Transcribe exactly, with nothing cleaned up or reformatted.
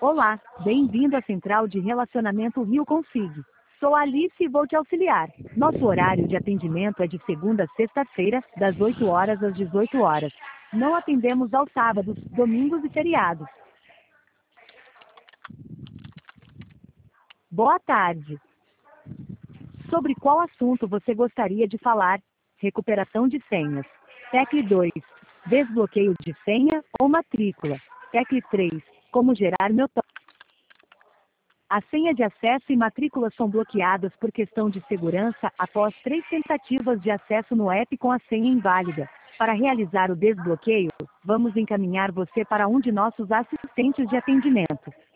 Olá, bem-vindo à Central de Relacionamento Rio Config. Sou a Alice e vou te auxiliar. Nosso horário de atendimento é de segunda a sexta-feira, das oito horas às dezoito horas. Não atendemos aos sábados, domingos e feriados. Boa tarde. Sobre qual assunto você gostaria de falar? Recuperação de senhas. Tecle dois. Desbloqueio de senha ou matrícula. Tecle três. Como gerar meu token. A senha de acesso e matrícula são bloqueadas por questão de segurança após três tentativas de acesso no app com a senha inválida. Para realizar o desbloqueio, vamos encaminhar você para um de nossos assistentes de atendimento.